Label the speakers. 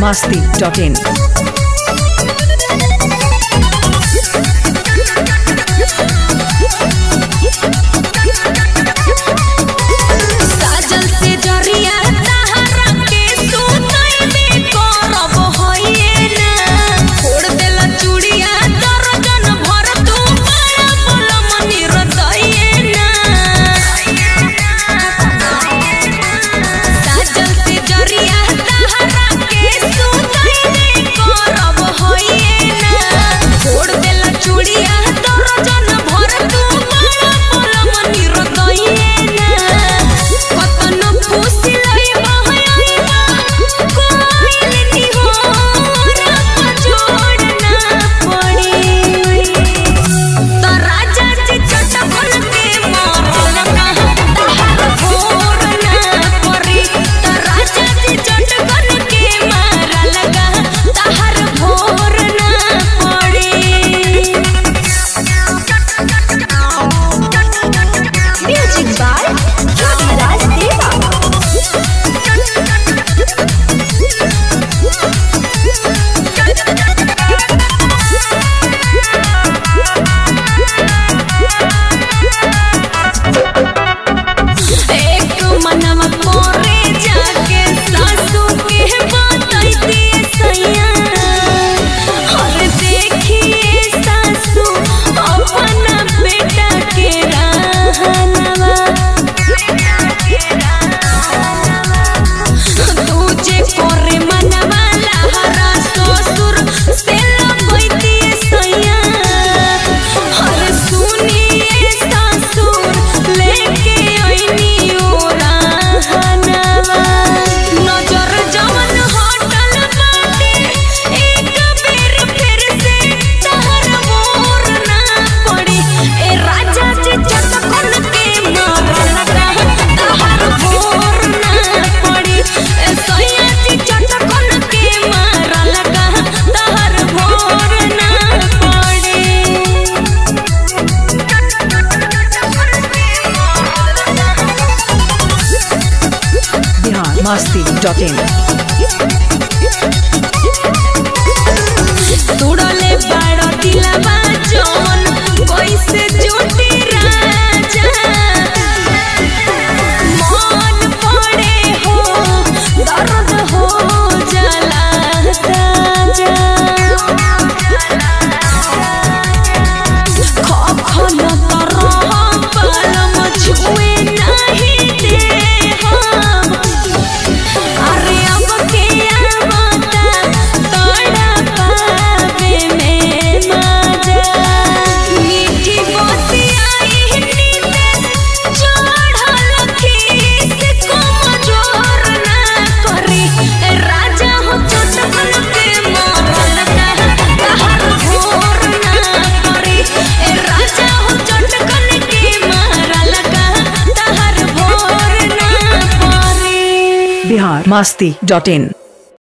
Speaker 1: biharmasti.in biharmasti.in
Speaker 2: तुड़ले बड़ा दिलवा जौन कैसे जुटी राजा मन पड़े हो दर्द हो जाला ताजा खखन तरह पलम छुए नहीं दे हम अरे अब के आवता तोड़ा पावे में मजा मीठी बोती आई नींद चढ़ल खीस कमजोर ना करी राजा हो चटकन के मरल कहर भोर ना करी राजा हो चटकन के मरल कहर भोर ना करी
Speaker 1: biharmasti.in